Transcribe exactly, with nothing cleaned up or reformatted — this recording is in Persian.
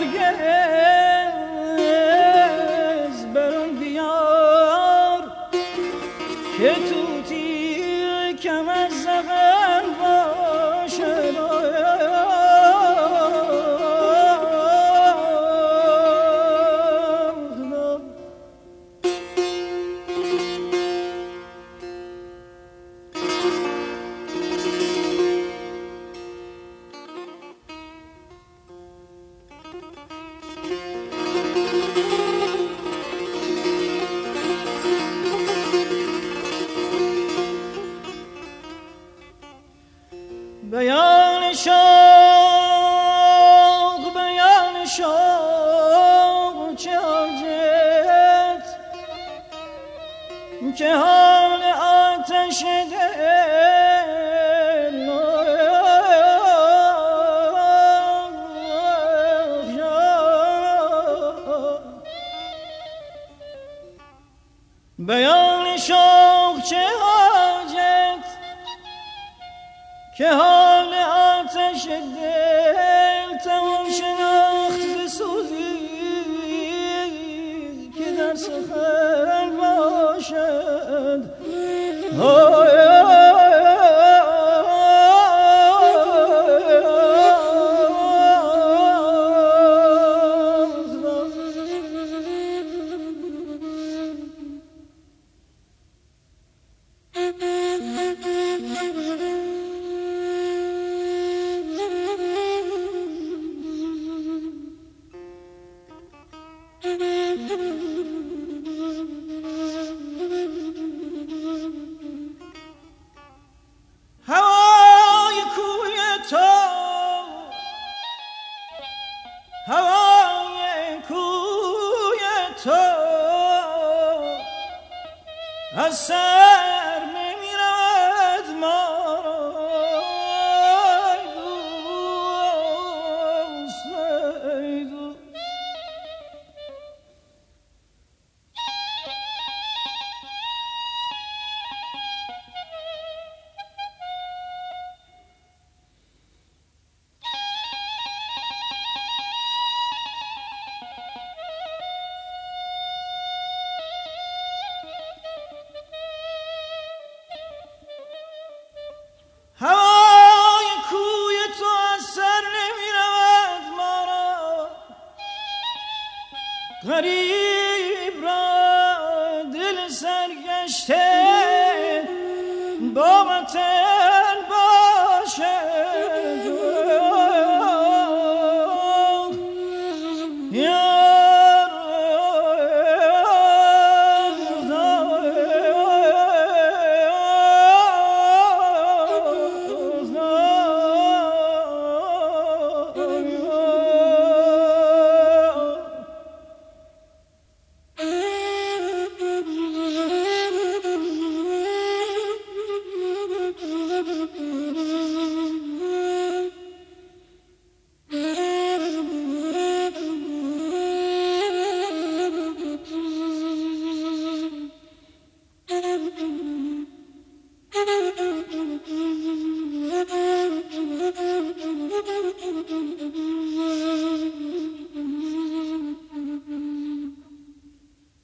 هرگز برون بیار که توتی کم از زغن باشد. بیان شوق بیان شوق چه حاجت که حال آتش دل بیان شوق چه حاجت که حال آتش دل تمام شناخت بسوزی که در سخن باشد. هوای کوی تو هوای کوی تو از سر نمی رود ما دوست ای دوست. هوای کوی تو از سر نمی رود ما را غریب را دل سرگشته